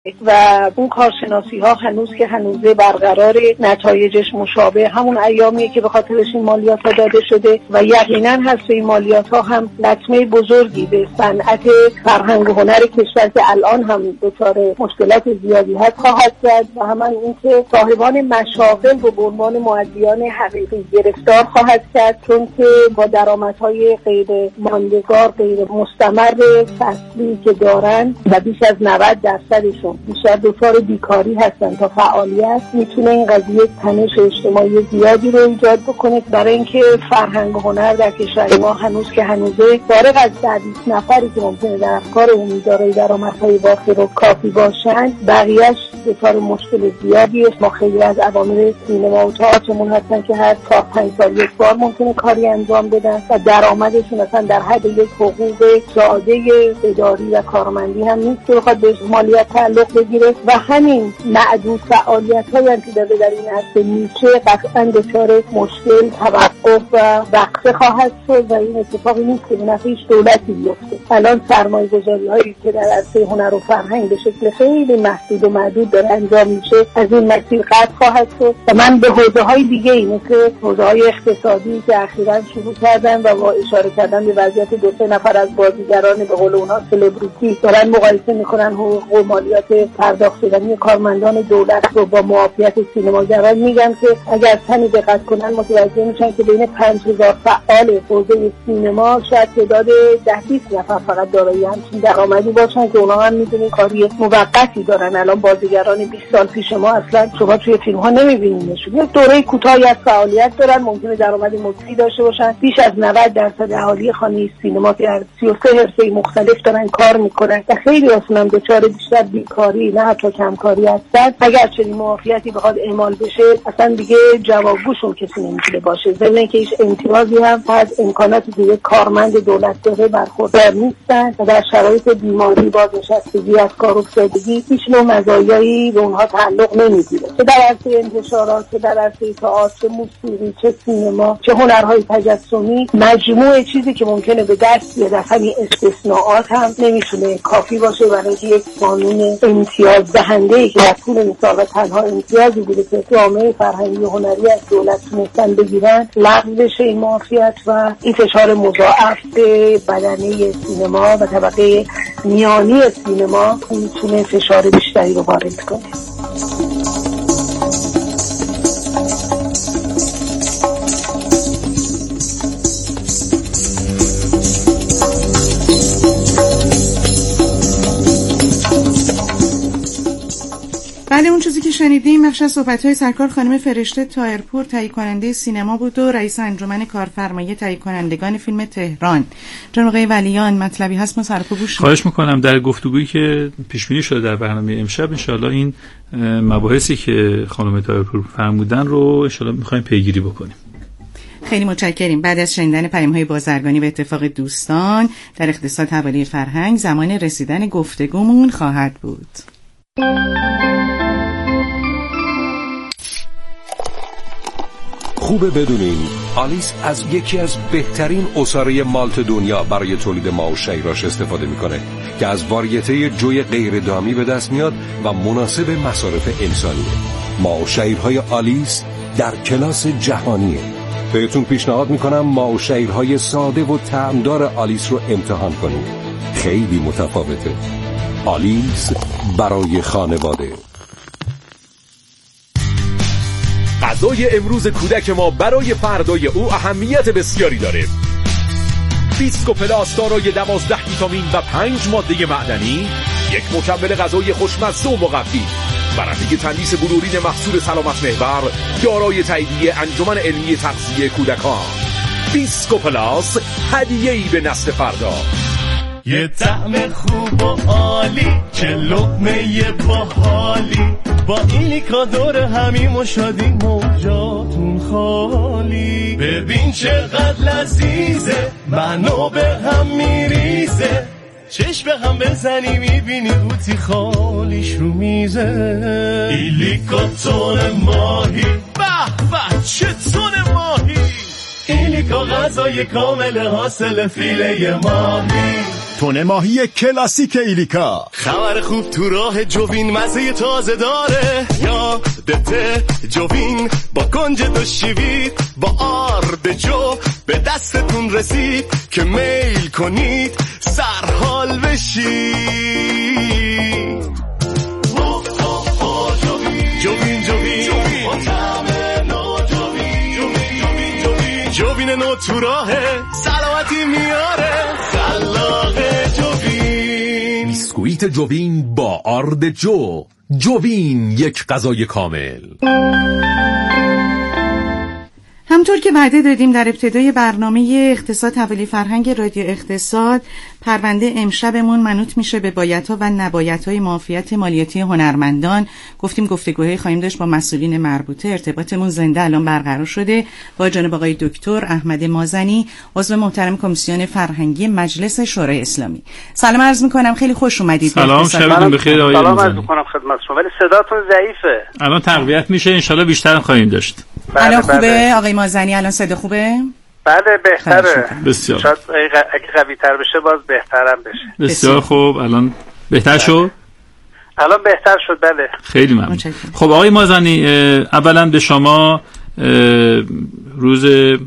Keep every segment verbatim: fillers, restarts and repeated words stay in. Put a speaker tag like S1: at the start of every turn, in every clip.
S1: و اون کارشناسی ها هنوز که هنوزه برقرار، نتایجش مشابه همون ایامیه که به خاطرش این مالیات ها داده شده و یقینا هست این مالیات ها هم لطمه بزرگی به صنعت فرهنگ و هنر کشور که الان هم دچار مشکلات زیادی هست خواهد کرد و همان اینکه صاحبان مشاغل رو به عنوان مؤدیان حقیقی گرفتار خواهد کرد، چون که با درآمدهای غیر ماندگار، غیر مستمر فصلی که دارن و بیش از نود درصدشون بیشتر دچار بیکاری هستن تا فعالیت، میتونه این قضیه تنش اجتماعی زیادی رو ایجاد بکنه. برای اینکه فرهنگ و هنر در کشور ما هنوز که هنوزه فارغ از دویست نفری که ممکنه در افکار عمومی دارای درآمدهای وافر و کافی باشن، بقیه‌اش دچار مشکل زیادی است. ما خیلی از عوامل سینما و تئاترمون هستن که هر چهار پنج سال یک بار ممکنه کاری انجام بدن و درآمدشون اصلا در حد یک حقوق ساده اداری و کارمندی هم نیست که بخواد به مالیات تعلق بگیره و همین معدود فعالیت‌هایی که داره در این عرصه میشه قطعاً دچار مشکل، توقف و وقفه خواهد شد و این اتفاقی نیست که به نفع هیچ دولتی بیفته. الان سرمایه‌گذاری‌هایی که در عرصه هنر و فرهنگ به شکل خیلی محدود و معدود داره انجام میشه از این مسیر قطع خواهد شد و من به حوزه‌های دیگه‌ای مثل حوزه‌های اقتصادی که اخیراً شروع کردن و با اشاره کردن به وضعیت دو سه نفر از بازیگران به قول اونها سلبریتی دارن مقایسه میکنن حقوق و مالیات پرداخت شدنی کارمندان دولت رو با معافیت سینماگران، میگم که اگر کمی دقت کنن متوجه میشن که بین پنج هزار فعال حوزه سینما شاید تعداد ده بیست نفر فقط دارای همچین درآمدی باشن که اونا هم میدونین کاری موقتی دارن. الان بازیگران بیست سال پیش ما اصلا شما توی فیلم ها نمیبینینشون، یک دوره کوتاهی از فعالیت دارن، ممکنه درآمد مطلقی داشته باشن. بیش از نود درصد اهالی خانه سینما که در سی و سه حرفه مختلف دارن کار میکنن و خیلی اصلا دچار بیشتر بیکاری نه حتی کمکاری هستن. اگر چنین معافیتی بخواد اعمال بشه اصلا دیگه جوابگوشون کسی نمیتونه باشه، ضمن اینکه هیچ امتیازی هم از امکانات دیگه کارمند دولت داره برخوردار نیستن و در شرایط بیماری، بازنشستگی، از کار افتادگی هیچ نوع مزایایی به اونها تعلق نمیگیره، چه در عرصه انتشارات، چه در عرصه تئاتر، چه موسیقی، چه سینما، چه هنرهای تجسمی. مجموعه چیزی که ممکنه به دست بیاد از همین استثناءات هم نمیتونه کافی باشه برای اینکه یک قانون امتیاز دهنده‌ای که در طول این سال تنها امتیازی بوده که جامعه فرهنگی و هنری از دولت تونستن بگیرن لغو بشه این معافیت و این فشار مضاعف به بدنه سینما و طبقه میانی سینما میتونه فشار بیشتری رو وارد کنه.
S2: بله، اون چیزی که شنیدیم بخش از صحبت‌های سرکار خانم فرشته طاهرپور، تهیه کننده سینما بود و رئیس انجمن کارفرمایی تهیه کنندگان فیلم تهران. جناب آقای ولیان، مطلبی هست ما سرکو گوش
S3: خواهش می‌کنم. در گفتگویی که پیش بینی شده در برنامه امشب ان شاءالله این مباحثی که خانم طاهرپور فرمودن رو ان شاءالله می‌خوایم پیگیری بکنیم.
S2: خیلی متشکریم. بعد از شنیدن پیام‌های بازرگانی و اتفاق دوستان در اقتصاد حوالی فرهنگ، زمان رسیدن گفتگومون خواهد بود.
S4: خوبه بدونین آلیس از یکی از بهترین عصاره مالت دنیا برای تولید ماو شیراش استفاده میکنه که از واریته جوی غیر دامی به دست میاد و مناسب مصارف انسانیه. ماو شیرهای آلیس در کلاس جهانیه. بهتون پیشنهاد میکنم ماو شیرهای ساده و طعمدار آلیس رو امتحان کنید. خیلی متفاوته. آلیس برای خانواده.
S5: غذای امروز کودک ما برای فردای او اهمیت بسیاری داره. بیسکو پلاس دارای دوازده ویتامین و پنج ماده معدنی، یک مکمل غذایی خوشمزه و مقوی، برنده تندیس بلورین محصول سلامت محور، دارای تاییدیه انجمن علمی تغذیه کودکان. بیسکو پلاس، هدیه‌ای به نسل فردا.
S6: یه طعم خوب و عالی، چه لقمه باحالی، با ایلیکا دور همیم و شادیم و جاتون خالی. ببین چقدر لذیذه، منو به هم میریزه، چشم به هم بزنی میبینی قوطی خالیش رو میزه. ایلیکا تون ماهی، به به چه تون ماهی، ایلیکا غذای کامل حاصل فیله ماهی.
S7: تون ماهی کلاسیک ایلیکا.
S6: خبر خوب تو راه جوین مزه تازه داره، یادته جوین با گنج دو شیوید با آرد جو به دستتون رسید که میل کنید سرحال بشید. جوین جوین با طعم نو جوین جوین جوین جوین نو تو راهه سلامتی میاره خلاق جوین.
S5: بیسکویت جوین با آرد جو. جوین یک غذای کامل.
S2: همطور که وعده دادیم در ابتدای برنامه اقتصاد حوالی فرهنگ رادیو اقتصاد، پرونده امشبمون منوط میشه به بایدها و نبایدهای معافیت مالیاتی هنرمندان. گفتیم گفتگوهای خواهیم داشت با مسئولین مربوطه. ارتباطمون زنده الان برقرار شده با جناب آقای دکتر احمد مازنی، عضو محترم کمیسیون فرهنگی مجلس شورای اسلامی. سلام عرض میکنم، خیلی خوش اومدید.
S3: سلام، شبتون بخیر آقای
S8: سلام عرض میکنم خدمت شما، ولی صداتون ضعیفه.
S3: الان تقویت میشه، ان شاءالله بیشتر خواهیم داشت.
S2: الان خوبه آقای مازنی؟ الان صدا خوبه؟
S8: بله بهتره.
S3: بسیار.
S8: شاید اگه قوی تر بشه باز بهترم بشه.
S3: بسیار خوب. الان بهتر شد؟
S8: الان بهتر شد بله.
S3: خیلی ممنون. خب آقای مازنی، اولا به شما روز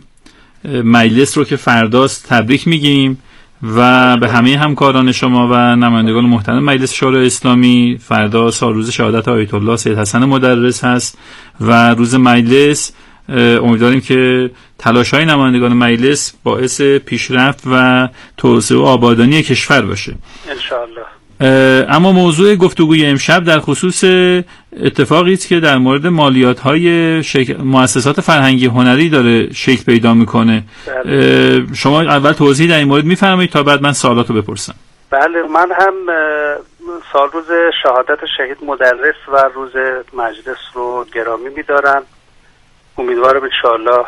S3: مجلس رو که فرداست تبریک میگیم و به همه همکاران شما و نمایندگان محترم مجلس شورای اسلامی. فردا سال روز شهادت آیت الله سید حسن مدرس هست و روز مجلس امیدواریم که تلاش‌های نمایندگان مجلس باعث پیشرفت و توسعه و آبادانی کشور باشه
S8: انشاءالله.
S3: اما موضوع گفتگوی امشب در خصوص اتفاقی است که در مورد مالیات‌های شک... مؤسسات فرهنگی هنری داره شکل پیدا میکنه. بله. شما اول توضیح در این مورد میفرمایید تا بعد من سوالاتو بپرسم.
S8: بله، من هم سال روز شهادت شهید مدرس و روز مجلس رو گرامی می‌دارم. امیدوارم انشاءالله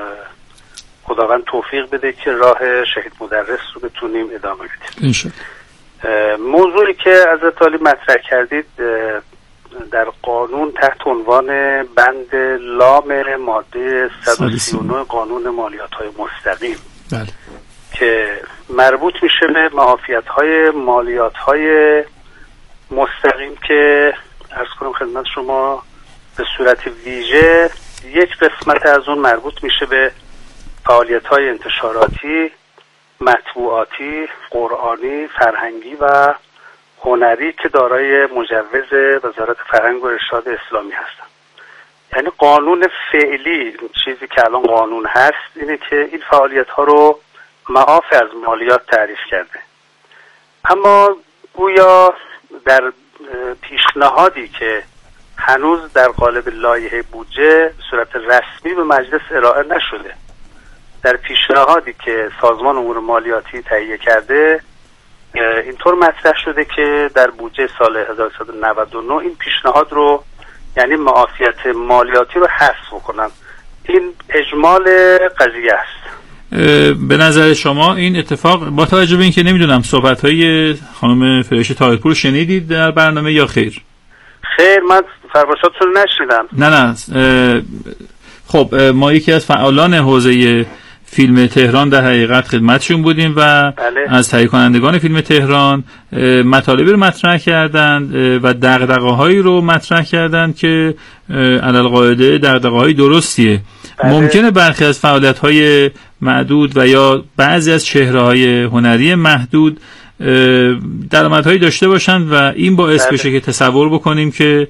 S8: خداوند توفیق بده که راه شهید مدرس رو بتونیم ادامه بدیم
S3: انشاءالله.
S8: موضوعی که حضرت عالی مطرح کردید در قانون تحت عنوان بند لام ماده صد و سی و نه قانون مالیات‌های مستقیم،
S3: بله،
S8: که مربوط میشه به معافیت‌های مالیات‌های مستقیم که عرض کنم خدمت شما به صورت ویژه یک قسمت از اون مربوط میشه به فعالیت‌های انتشاراتی، مطبوعاتی، قرآنی، فرهنگی و هنری که دارای مجوز وزارت فرهنگ و ارشاد اسلامی هستند. یعنی قانون فعلی، چیزی که الان قانون هست اینه که این فعالیت‌ها رو معاف از مالیات تعریف کرده. اما گویا در پیشنهادی که هنوز در قالب لایحه بودجه به صورت رسمی به مجلس ارائه نشده، در پیشنهادی که سازمان امور مالیاتی تهیه کرده اینطور مطرح شده که در بودجه سال هزار و سیصد و نود و نه این پیشنهاد رو، یعنی معافیت مالیاتی رو حذف کنن. این اجمال قضیه است.
S3: به نظر شما این اتفاق با توجه به اینکه نمیدونم صحبت‌های خانم فرشته طاهرپور شنیدید در برنامه یا خیر؟
S8: خیر، من فرمایشاتتون رو نشنیدم.
S3: نه نه خب ما یکی از فعالان حوزه فیلم تهران در حقیقت خدمتشون بودیم و
S8: بله.
S3: از تهیه کنندگان فیلم تهران مطالبی رو مطرح کردند و دغدغه‌هایی رو مطرح کردند که علل قاعده دغدغه‌های درستیه. بله. ممکنه برخی از فعالیت‌های معدود و یا بعضی از چهره‌های هنری محدود درآمدهایی داشته باشند و این باعث بله. بشه که تصور بکنیم که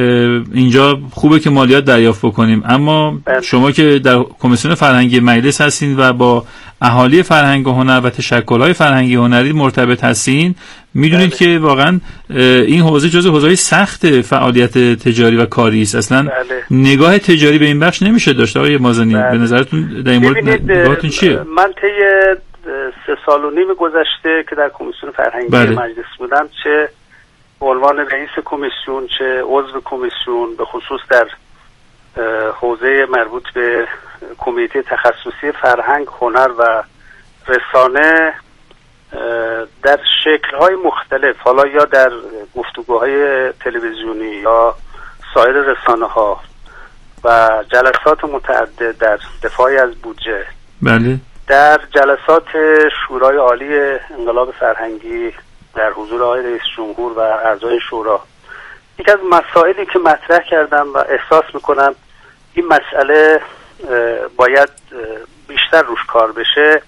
S3: اینجا خوبه که مالیات دریافت بکنیم. اما بله. شما که در کمیسیون فرهنگی مجلس هستین و با اهالی فرهنگ و هنر و تشکل‌های فرهنگی هنری مرتبط هستین، میدونید بله. که واقعا این حوزه جزو حوزه‌های سخت فعالیت تجاری و کاری است. اصلا بله. نگاه تجاری به این بخش نمیشه داشت. آقای مازنی بله. به نظرتون در این مورد نگاهتون چیه؟
S8: من طی سه سال و نیم گذشته که در کمیسیون فرهنگی بله. مجلس بودم، چه به عنوان رئیس کمیسیون چه عضو کمیسیون، به خصوص در حوزه مربوط به کمیته تخصصی فرهنگ، هنر و رسانه، در شکل‌های مختلف، حالا یا در گفتگوهای تلویزیونی یا سایر رسانه‌ها و جلسات متعدد در دفاعی از بودجه،
S3: بله،
S8: در جلسات شورای عالی انقلاب فرهنگی در حضور آقای رئیس جمهور و اعضای شورا یکی از مسائلی که مطرح کردم و احساس میکنم این مسئله باید بیشتر روش کار بشه،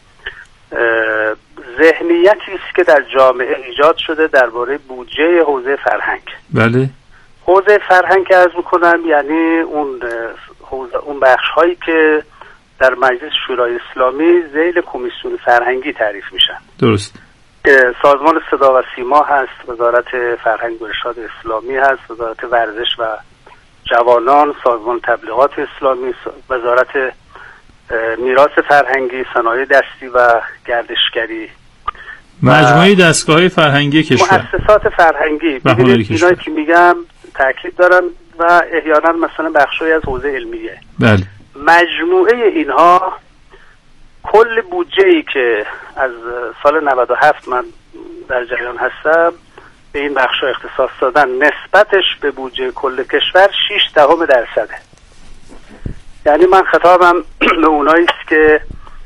S8: ذهنیتی است که در جامعه ایجاد شده درباره بودجه حوزه فرهنگ.
S3: بله.
S8: حوزه فرهنگ که عرض میکنم یعنی اون حوزه اون بخش هایی که در مجلس شورای اسلامی ذیل کمیسیون فرهنگی تعریف میشن.
S3: درست.
S8: سازمان صدا و سیما هست، وزارت فرهنگ و ارشاد اسلامی هست، وزارت ورزش و جوانان، سازمان تبلیغات اسلامی، وزارت میراث فرهنگی، صنایع دستی و گردشگری،
S3: مجموعه دستگاه فرهنگی کشور،
S8: مؤسسات فرهنگی. ببینید اینایی که میگم تاکید دارم و احیانا مثلا بخشی از حوزه علمیه.
S3: بله.
S8: مجموعه اینها کل بودجه‌ای که از سال نود و هفت من در جریان هستم به این بخش‌ها اختصاص دادن، نسبتش به بودجه کل کشور شش دهم درصده. یعنی من خطابم به اونایی است که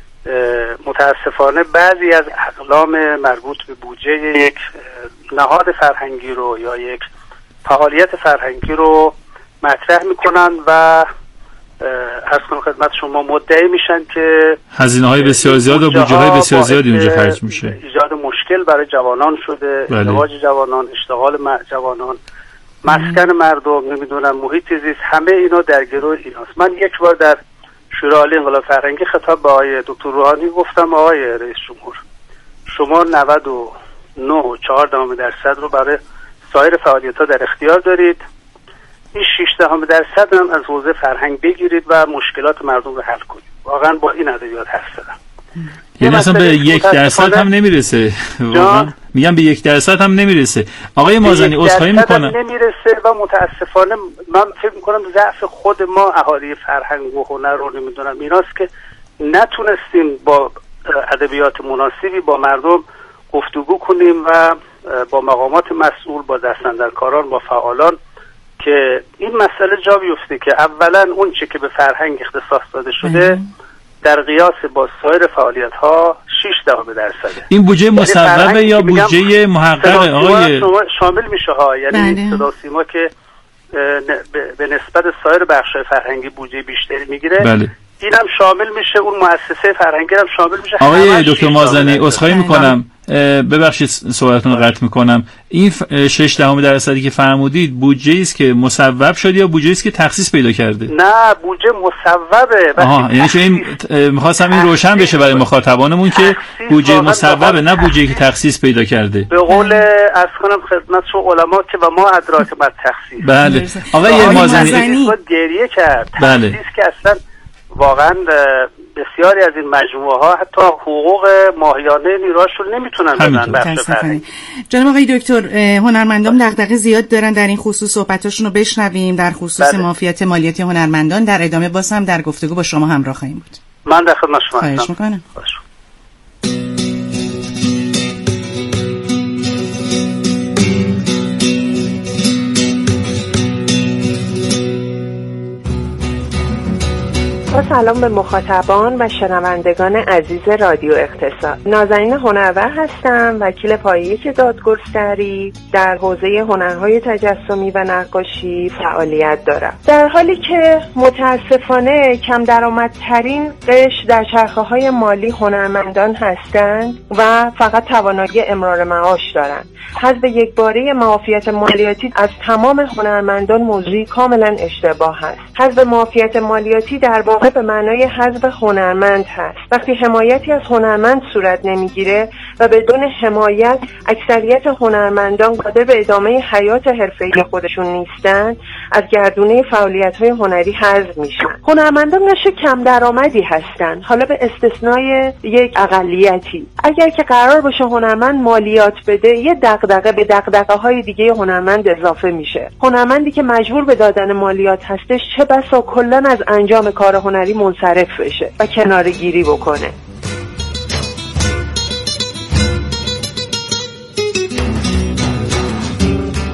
S8: متاسفانه بعضی از اقلام مربوط به بودجه یک نهاد فرهنگی رو یا یک فعالیت فرهنگی رو مطرح میکنن و عرض کنم خدمت شما مدعی میشن که
S3: هزینه‌های بسیار زیاد و بودجه‌های بسیار زیادی اونجا خرج میشه،
S8: ایجاد مشکل برای جوانان شده، ازدواج جوانان، اشتغال جوانان، مسکن مردم، نمیدونم محیط زیست، همه اینا در گروه ایناست. من یک بار در شورای عالی انقلاب فرهنگی خطاب به آقای دکتر روحانی گفتم آقای رئیس جمهور، شما نود و نه و چهار دهم درصد رو برای سایر فعالیت‌ها در اختیار دارید، این شش دهم درصد هم از حوزه فرهنگ بگیرید و مشکلات مردم رو حل کنید. واقعا با این ادبیات حرف زدم.
S3: یعنی اصلا به یک درصد هم نمیرسه. واقعا میگم به یک درصد هم نمیرسه. آقای مازنی عذرخواهی میکنم.
S8: نمیرسه و متاسفانه من فکر میکنم ضعف خود ما اهالی فرهنگ و هنر رو نمیدونم ایناست که نتونستیم با ادبیات مناسبی با مردم گفتگو کنیم و با مقامات مسئول، با دستاندرکاران، با فعالان که این مسئله جا بیفته که اولا اون چه که به فرهنگ اختصاص داده شده در قیاس با سایر فعالیت ها شش دهم درصده.
S3: این بودجه مصوبه یا بودجه محقق آقای
S8: شامل میشه ها، یعنی صدا سیما که به نسبت سایر بخش‌های فرهنگی بودجه بیشتری میگیره،
S3: بله.
S8: اینم شامل میشه، اون مؤسسه فرهنگی هم شامل میشه.
S3: آقای دکتر مازنی عذرخواهی میکنم، ببخشید صحبتتون رو قطع میکنم. این شش دهم درصدی که فرمودید بودجه است که مصوب شده یا بودجه است که تخصیص پیدا کرده؟
S8: نه، بودجه مصوبه.
S3: آها، یعنی چون این می‌خواستم این روشن بشه برای مخاطبانمون که بودجه مصوبه نه بودجه که تخصیص پیدا کرده.
S8: به قول از کنم خدمت شما علما که و ما ادراک بر تخصیص.
S3: بله. آقای مازنی
S8: گریه کرد.
S3: بله.
S8: تخصیص که اصلا واقعا بسیاری از این مجموعه ها حتی حقوق ماهیانه نیروهاشون نمیتونن بدن بخش فرهنگی.
S2: جناب آقای دکتر، هنرمندان دغدغه زیاد دارن در این خصوص، صحبتاشون رو بشنویم در خصوص بله. معافیت مالیاتی هنرمندان. در ادامه باز هم در گفتگو با شما همراه خواهیم بود.
S8: من در خدمت شما هستم.
S2: خواهش میکنم.
S9: با سلام به مخاطبان و شنوندگان عزیز رادیو اقتصاد. نازنین هنرور هستم، وکیل پایه‌ای دادگستری در حوزه هنرهای تجسمی و نقاشی فعالیت دارم. در حالی که متاسفانه کم درآمدترین قشر در چرخه‌های مالی هنرمندان هستند و فقط توانایی امرار معاش دارند، حذف یکباره معافیت مالیاتی از تمام هنرمندان موضوعی کاملا اشتباه است. حذف معافیت مالیاتی در واقع به معنای حذف هنرمند هست. وقتی حمایتی از هنرمند صورت نمیگیره و بدون حمایت اکثریت هنرمندان قادر به ادامه حیات حرفه‌ای خودشون نیستن، از گردونه فعالیت‌های هنری حذف میشن. هنرمندان قشر کم درآمدی هستن، حالا به استثنای یک اقلیتی. اگر که قرار باشه هنرمند مالیات بده، یه دغدغه به دغدغه‌های دیگه هنرمند اضافه میشه. هنرمندی که مجبور به دادن مالیات هستش چه بسا کلاً از انجام کار هنری منصرف بشه و کناره‌گیری بکنه.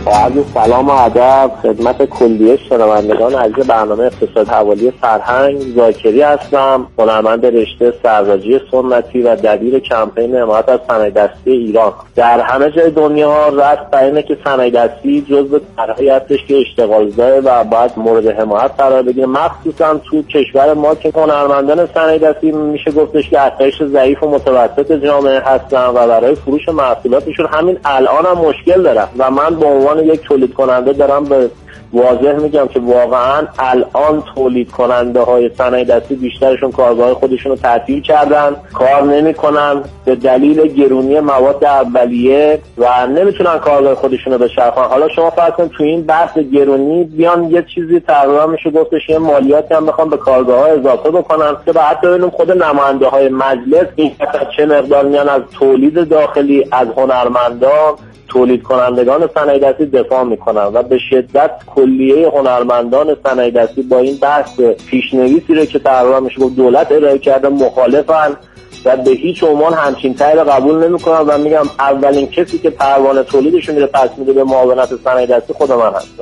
S10: عرض سلام و ادب خدمت کلیه شنوندگان عزیز برنامه اقتصاد حوالی فرهنگ. زاکری هستم، هنرمند رشته سرداجی سنتی و دبیر کمپین حمایت از صنایع دستی ایران. در همه جای دنیا رسم بر اینه که صنایع دستی جزو طرحی هستش که اشتغال زای و باید مورد حمایت قرار بگیره، مخصوصا تو کشور ما که هنرمندان صنایع دستی میشه گفتش که اتش ضعیف و متوسط جامعه هستن و برای فروش محصولاتشون همین الان هم مشکل دارن و من به عنوان یک تولید کننده دارم به واضح میگم که واقعا الان تولید کننده های صنایع دستی بیشترشون کارگاه خودشون رو تعطیل کردن، کار نمیکنن به دلیل گرونی مواد اولیه و نمیتونن کارگاه خودشون رو بچرخونن. حالا شما فرض کنید تو این بحث گرونی بیان یه چیزی تقریبا میشه گفتش یه مالیاتی هم بخوام به کارگاه ها اضافه بکنن که بعد ببینیم خود نماینده های مجلس این چه مقدار میان از تولید داخلی از هنرمندان تولید کنندگان صنایع دستی دفاع میکنن و به شدت کلیه هنرمندان صنایع دستی با این بحث پیشنویسی رو که تقریبا میشه گفت دولت ارائه کرده مخالفن و به هیچ عنوان همچین طرح قبول نمیکنن و میگم اولین کسی که پروانه تولیدشون میره پس میده به معاونت صنایع دستی خود من هستم.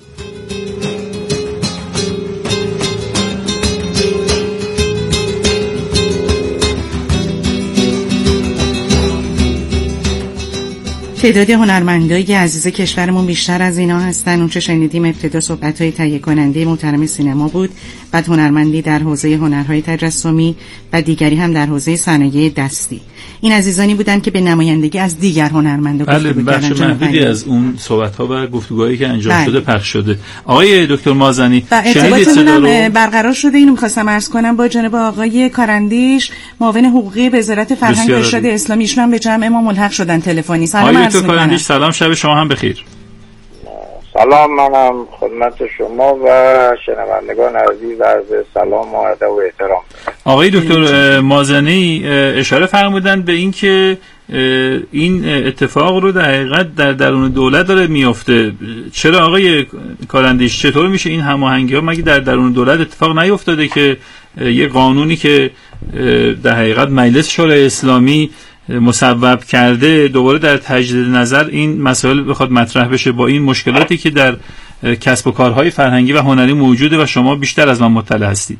S2: تعداد هنرمندای عزیز کشورمون بیشتر از اینا هستن. اون چه شنیدیم ابتدا صحبت‌های تهیه کننده محترم سینما بود، بعد هنرمندی در حوزه هنرهای تجسمی و دیگری هم در حوزه صنایع دستی. این عزیزانی بودن که به نمایندگی از دیگر هنرمندا گفتگو کردن.
S3: بله، بخش محدودی از اون صحبت‌ها و گفتگوهایی که انجام بله. شده پخش شده. آقای دکتر مازنی
S2: شنیدید صدا رو برقرار شده؟ اینو می‌خواستم عرض کنم با جناب آقای کارندیش معاون حقوقی وزارت فرهنگ و ارشاد اسلامی، ایشون هم به جمع ما ملحق شدن تلفنی. سلام عرض می‌کنم. کارندیش
S3: سلام، شب شما هم بخیر.
S11: سلام، منم خدمت شما و شنوندگان عزیز عرض سلام و ادب و احترام.
S3: آقای دکتر مازنی اشاره فرمودند به این که این اتفاق رو در حقیقت در درون دولت داره میفته. چرا آقای کارندیش، چطور میشه این هماهنگی ها مگه در درون دولت اتفاق نیفتاده که یه قانونی که در حقیقت مجلس شورای اسلامی مصوب کرده دوباره در تجدید نظر این مسائل بخواد مطرح بشه با این مشکلاتی که در کسب و کارهای فرهنگی و هنری موجوده و شما بیشتر از من مطلع هستید؟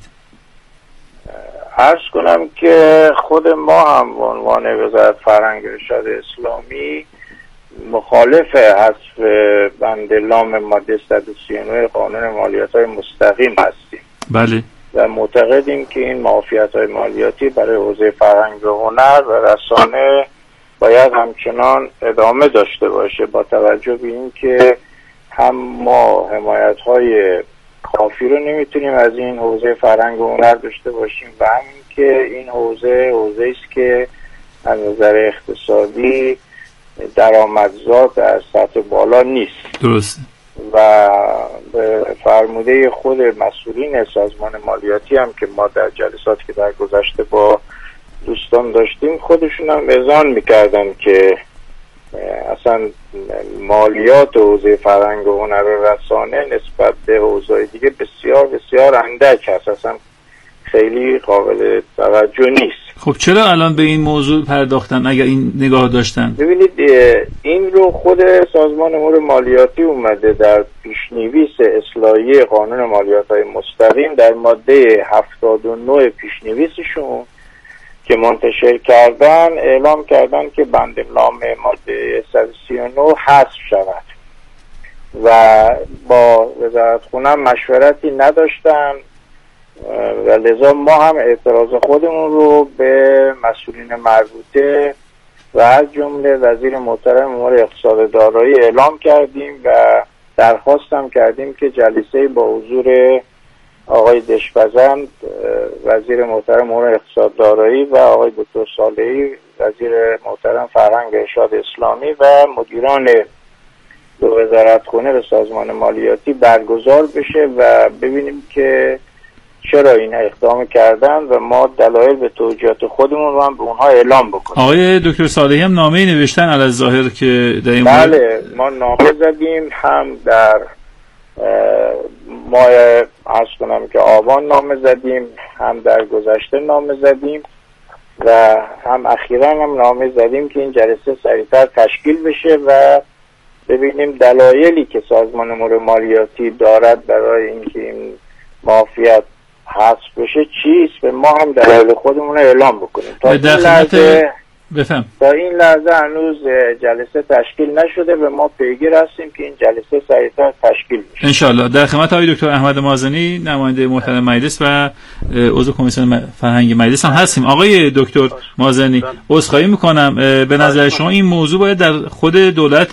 S11: عرض کنم که خود ما هم به عنوان وزارت فرهنگ و ارشاد اسلامی مخالف حذف بند لام ماده صد و سی و نه قانون مالیات‌های مستقیم هستیم.
S3: بله.
S11: و معتقدیم که این معافیت‌های مالیاتی برای حوزه فرهنگ و هنر و رسانه باید همچنان ادامه داشته باشه با توجه به این که هم ما حمایت‌های کافی رو نمیتونیم از این حوزه فرهنگ و هنر داشته باشیم و همین که این حوزه حوزه است که از نظر اقتصادی درآمدزا در سطح بالا نیست.
S3: درست.
S11: و به فرموده خود مسئولین سازمان مالیاتی هم که ما در جلساتی که در گذشته با دوستان داشتیم خودشون هم اذعان میکردن که اصلا مالیات حوزه فرهنگ و هنر و رسانه نسبت به حوزه‌های دیگه بسیار بسیار اندک هست، اصلا خیلی قابل توجه نیست.
S3: خب چرا الان به این موضوع پرداختن اگر این نگاه داشتن؟
S11: ببینید این رو خود سازمان امور مالیاتی اومده در پیشنویس اصلاحیه قانون مالیات‌های مستقیم در ماده هفتاد و نه پیشنویسشون که منتشر کردن اعلام کردن که بند لام ماده صد و سی و نه حذف شود و با وزارتخونه مشورتی نداشتن و لذا ما هم اعتراض خودمون رو به مسئولین مربوطه و از جمله وزیر محترم امور اقتصاد دارایی اعلام کردیم و درخواستم کردیم که جلسه با حضور آقای دشپزند وزیر محترم امور اقتصاد دارایی و آقای دکتر صالحی وزیر محترم فرهنگ و ارشاد اسلامی و مدیران دو وزارتخونه به سازمان مالیاتی برگزار بشه و ببینیم که چرا این اقدام کردن و ما دلایل به توجیهات خودمون رو هم به اونها اعلام بکنیم.
S3: آقای دکتر صالحی هم نامه نوشتن علی الظاهر که در این
S11: بله ما نامه زدیم، هم در ماه عرض کنم که آبان نامه زدیم، هم در گذشته نامه زدیم و هم اخیراً هم نامه زدیم که این جلسه سریعتر تشکیل بشه و ببینیم دلایلی که سازمان امور مالیاتی دارد برای اینکه این معافیت حذف بشه چیست و ما هم دلایل خودمون رو اعلام بکنیم. تا این لحظه
S3: بفهم.
S11: تا این لحظه هنوز جلسه تشکیل نشده و ما پیگیر هستیم که این جلسه سریعتر تشکیل بشه
S3: انشالله. در خدمت آقای دکتر احمد مازنی نماینده محترم مجلس و عضو کمیسیون فرهنگ مجلس هم هستیم. آقای دکتر مازنی عذرخواهی میکنم، به نظر شما این موضوع باید در خود دولت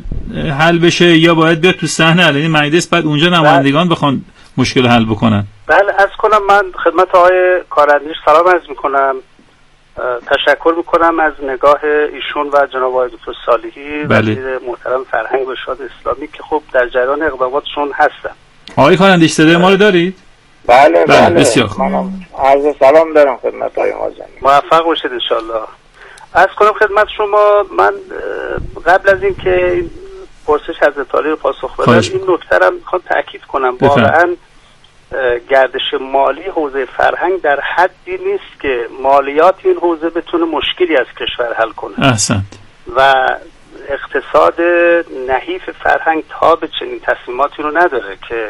S3: حل بشه یا باید بیاد تو صحنه علنی مجلس بعد اونجا نمایندگان بخوان مشکل حل بکنن؟
S8: بله از کنم من خدمت آقای کارندیش سلام عرض میکنم، تشکر میکنم از نگاه ایشون و جناب آقای دکتر صالحی وزیر محترم فرهنگ و ارشاد اسلامی که خب در جریان اقداماتشون هستن.
S3: آقای کارندیش صدای ما رو دارید؟
S11: بله بله,
S3: بله بسیار خوب.
S11: عرض سلام دارم خدمت آقای مازنی.
S8: موفق باشید انشالله. از کنم خدمت شما من قبل از این که این پرسش از اطلاعی پاسخ بدم این نکته رو میخوام تاکید کنم، واقعا گردش مالی حوزه فرهنگ در حدی نیست که مالیات این حوزه بتونه مشکلی از کشور حل کنه.
S3: احسنت.
S8: و اقتصاد نحیف فرهنگ تا به چنین تصمیماتی رو نداره که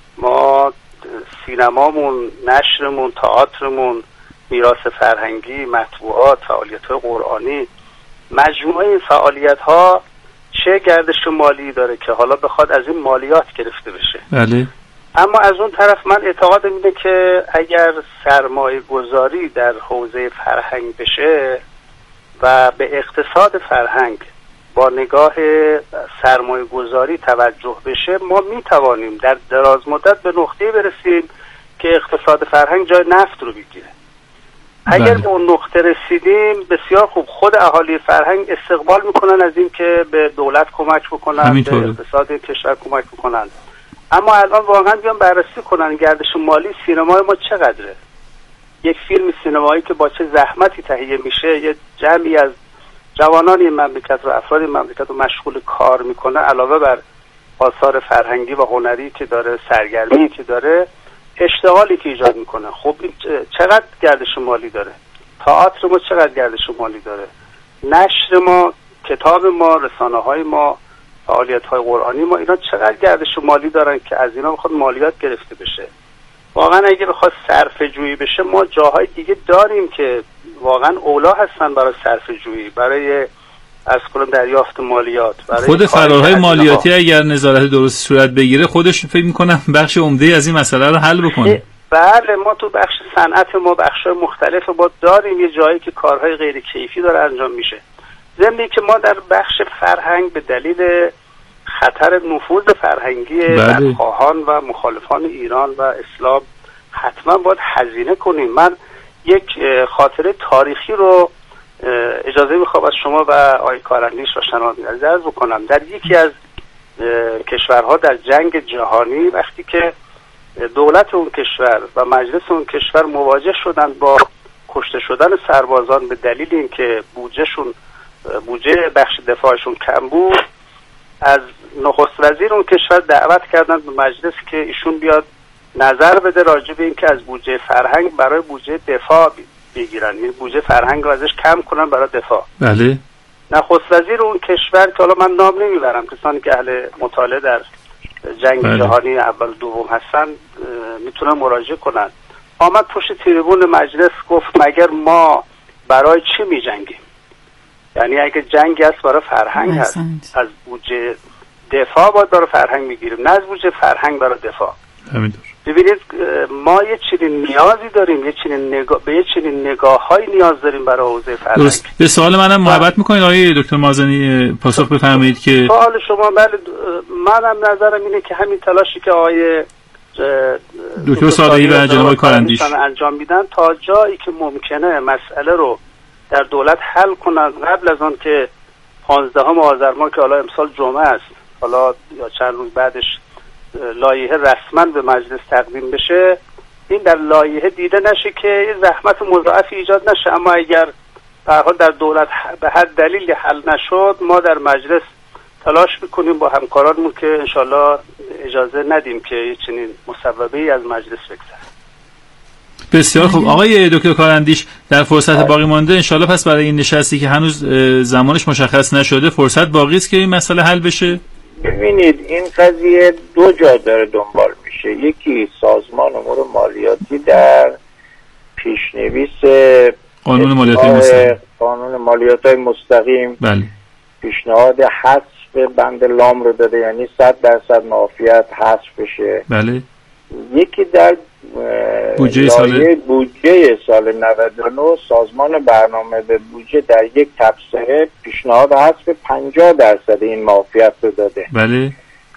S8: ما سینمامون، نشرمون، تئاترمون، میراث فرهنگی، مطبوعات، فعالیت‌های قرآنی، مجموعه این فعالیت‌ها چه گردش مالی داره که حالا بخواد از این مالیات گرفته بشه.
S3: بله.
S8: اما از اون طرف من اعتقادم اینه که اگر سرمایه گذاری در حوزه فرهنگ بشه و به اقتصاد فرهنگ با نگاه سرمایه گذاری توجه بشه، ما می توانیم در دراز مدت به نقطه برسیم که اقتصاد فرهنگ جای نفت رو بگیره. اگر به اون نقطه رسیدیم بسیار خوب، خود اهالی فرهنگ استقبال میکنن از این که به دولت کمک بکنن، به اقتصاد کشور کمک بکنن. اما الان واقعا بیان بررسی کنن گردش مالی سینمای ما چقدره. یک فیلم سینمایی که با چه زحمتی تهیه میشه، یه جمعی از جوانان این مملکت و افراد این مملکت رو مشغول کار میکنه، علاوه بر آثار فرهنگی و هنری که داره، سرگرمی که داره، اشتغالی که ایجاد میکنه. خب این چقدر گردش مالی داره؟ تئاتر ما چقدر گردش مالی داره؟ نشر ما، کتاب ما، رسانه های ما، فعالیت های قرآنی ما، اینا چقدر گردش مالی دارن که از اینا بخواد مالیات گرفته بشه؟ واقعا اگه بخواد صرفه جویی بشه ما جاهای دیگه داریم که واقعا اولا هستن برای صرفه جویی، برای از کلم دریافت مالیات.
S3: خود فرارهای مالیاتی اگر نظارت درست صورت بگیره خودش فکر میکنم بخش عمده از این مسئله رو حل بکنه.
S8: بله ما تو بخش صنعت ما بخش‌های مختلف ما داریم یه جایی که کارهای غیر کیفی داره انجام میشه. ضمن که ما در بخش فرهنگ به دلیل خطر نفوذ فرهنگی بدخواهان و مخالفان ایران و اسلام حتما باید هزینه کنیم. من یک خاطره تاریخی رو اجازه میخوام از شما و آقای کارندیش و شنوندگان عرض بکنم. در یکی از کشورها در جنگ جهانی وقتی که دولت اون کشور و مجلس اون کشور مواجه شدن با کشته شدن سربازان به دلیل اینکه بودجهشون بودجه بخش دفاعشون کم بود، از نخست وزیر اون کشور دعوت کردن به مجلس که ایشون بیاد نظر بده راجع به اینکه از بودجه فرهنگ برای بودجه دفاع بگیرن، یعنی بودجه فرهنگ رو ازش کم کنن برای دفاع.
S3: بله.
S8: نخست وزیر اون کشور که حالا من نام نمیبرم، کسانی که اهل مطالعه در جنگ بله. جهانی اول دوم هستن میتونن مراجعه کنن. آمد پشت تریبون مجلس گفت مگر ما برای چی میجنگیم؟ یعنی اگه جنگ است برای فرهنگ هست، از بودجه دفاع باید برای فرهنگ میگیریم، نه از بودجه فرهنگ برای دفاع.
S3: همینطور.
S8: ببینید ما یه چنین نیازی داریم، یه چنین نگاه به یه چنین نگاه‌های نیاز داریم برای حوزه فرهنگ. درست. به
S3: سوال منم محبت می‌کنید آقای دکتر مازنی پاسخ بفرمایید که
S8: سوال شما بله منم نظرم اینه که همین تلاشی که آقای
S3: دکتر صالحی و جناب کارندیش
S8: انجام میدن تا جایی که ممکنه مسئله رو در دولت حل کنن قبل از آن که پانزدهم آذر ماه که حالا امسال جمعه است، حالا یا چند روز بعدش لایحه رسما به مجلس تقدیم بشه، این در لایحه دیده نشه که زحمت مضاعفی ایجاد نشه. اما اگر به هر حال در دولت به هر دلیلی حل نشد، ما در مجلس تلاش میکنیم با همکارانمون که انشالله اجازه ندیم که چنین مصوبه‌ای از مجلس بگذره.
S3: بسیار خوب. آقای دکتر کاراندیش، در فرصت باقی مانده انشالله پس برای این نشستی که هنوز زمانش مشخص نشده فرصت باقی است که این مسئله حل بشه؟
S11: ببینید این قضیه دو جا داره دنبال میشه. یکی سازمان امور مالیاتی در پیشنویس
S3: قانون مالیات مستقیم
S11: قانون مالیات مستقیم
S3: بله
S11: پیشنهاد حذف بند لام رو داده، یعنی صد درصد معافیت حذف بشه.
S3: بله.
S11: یکی در
S3: بودجه سال
S11: بودجه سال نود و نه سازمان برنامه به بودجه در یک تبصره پیشنهاد حذف پنجاه درصد این معافیت رو داده.
S3: بله.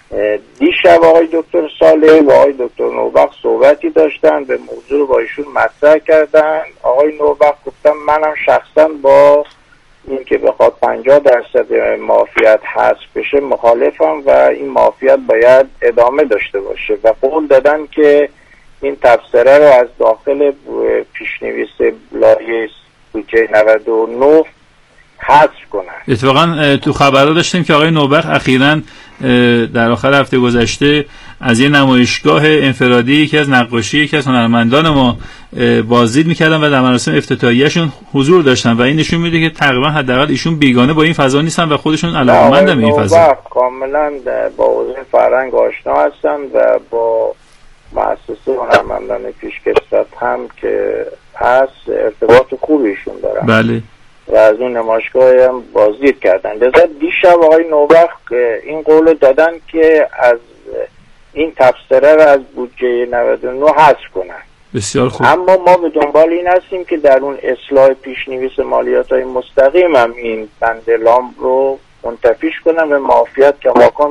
S11: دیشب آقای دکتر صالح و آقای دکتر نوبخت صحبتی داشتن، به موضوع رو با ایشون مطرح کردن. آقای نوبخت گفتم منم شخصا با این که بخواد پنجاه درصد معافیت حذف بشه مخالفم و این معافیت باید ادامه داشته باشه و قول دادن که این تبصره رو از داخل پیشنویس لایحه بودجه نود و نه حذف کنن.
S3: اتفاقا تو خبرها داشتیم که آقای نوبخت اخیراً در آخر هفته گذشته از یه نمایشگاه انفرادی یکی از نقاشی یکی از هنرمندان ما بازدید میکردن و در مراسم افتتاحیه‌شون حضور داشتن و این نشون میده که تقریبا حداقل ایشون بیگانه با این فضا نیستن و خودشون علاقه‌مندن به این فضا.
S11: کاملا با حوزه فرهنگ آشنا هستن و با مؤسسه هنرمندان پیشکسوت هم که هست ارتباط خوبیشون دارن.
S3: بله.
S11: و از اون نمایشگاه هم بازدید کردن. لذا دیشب آقای نوبخت این قول دادن که از این تبصره را از بودجه نود و نه حذف کنن.
S3: بسیار خوب.
S11: اما ما به دنبال این هستیم که در اون اصلاح پیشنویس مالیات های مستقیم هم این بند لام رو منتفیش کنن و معافیت کماکان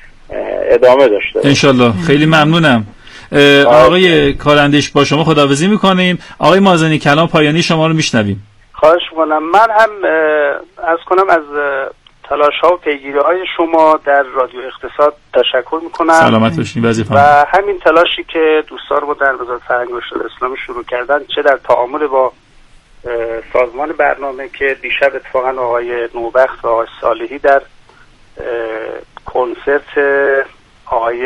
S11: ادامه داشته باشه.
S3: انشالله. خیلی ممنونم. آقای کاراندیش با شما خداحافظی میکنیم. آقای مازنی کلام پایانی شما رو میشنویم.
S8: خواهش میکنم. من هم از کنم از تلاش ها و پیگیری های شما در رادیو اقتصاد تشکر میکنم.
S3: سلامت باشین. وظیفه
S8: و همین تلاشی که دوستان ما در وزارت فرهنگ و ارشاد اسلامی شروع کردن، چه در تعامل با سازمان برنامه که دیشب اتفاقا آقای نوبخت و آقای صالحی در کنسرت آقای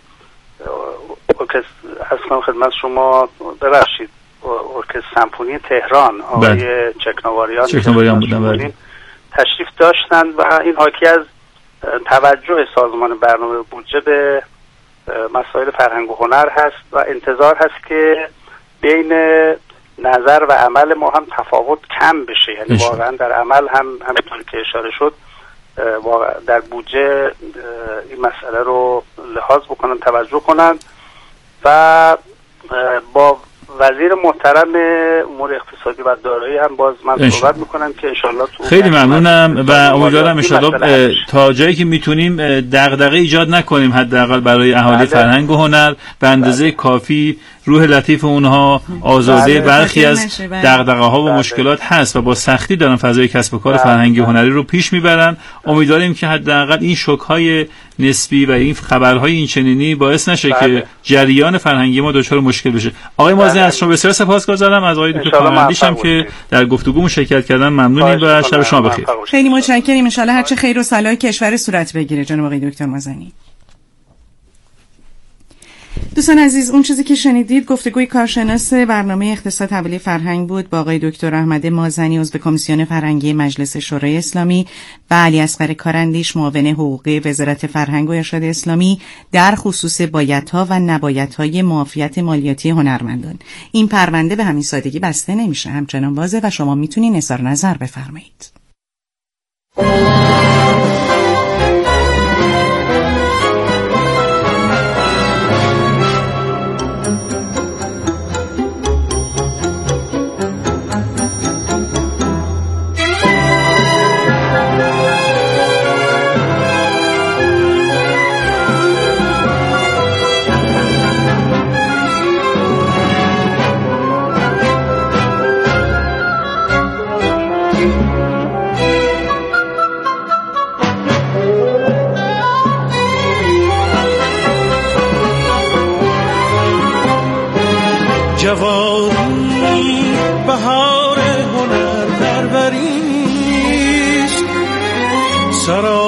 S8: از کنم خدمت شما ببخشید ارکستر سمفونی تهران آقای
S3: بله.
S8: چکناواریان
S3: چکناواریان بودن بله.
S8: تشریف داشتن و این حاکی از توجه سازمان برنامه بودجه به مسائل فرهنگ و هنر هست و انتظار هست که بین نظر و عمل ما هم تفاوت کم بشه، یعنی واقعا در عمل هم همینطوری که اشاره شد در بودجه این مسئله رو لحاظ بکنن، توجه کنن و با وزیر محترم امور اقتصادی و دارایی هم باز من صحبت میکنم که انشالله تو
S3: خیلی ممنونم و امیدوارم انشالله تا جایی که میتونیم دغدغه ایجاد نکنیم، حداقل برای اهالی فرهنگ و هنر به اندازه کافی روح لطیف اونها آزاده برخی از دغدغه ها و مشکلات هست و با سختی دارن فضای کسب و کار فرهنگی و هنری رو پیش میبرن. امیدواریم که حداقل این شوک های نسبی و این خبرهای این چنینی باعث نشه که جریان فرهنگی ما دچار مشکل بشه. آقای مازنی از شما بسیار سپاسگزارم، از آقای دکتر کاراندیش هم که در گفتگو شرکت کردن ممنونیم و شب شما بخیر.
S2: خیلی متشکریم. ان شاءالله هر چه خیر و صلاح کشور صورت بگیره جناب آقای دکتر مازنی. دوستان عزیز، اون چیزی که شنیدید گفتگوی کارشناس برنامه اقتصاد حوالی فرهنگ بود با آقای دکتر احمد مازنی عضو کمیسیون فرهنگی مجلس شورای اسلامی و علی اصغر کاراندیش معاون حقوقی وزارت فرهنگ و ارشاد اسلامی در خصوص بایدها و نبایدهای معافیت مالیاتی هنرمندان. این پرونده به همین سادگی بسته نمیشه، همچنان بازه و شما میتونین اظهار نظر بفرمایید.
S6: جوانی بهار هنر پروریست، سرا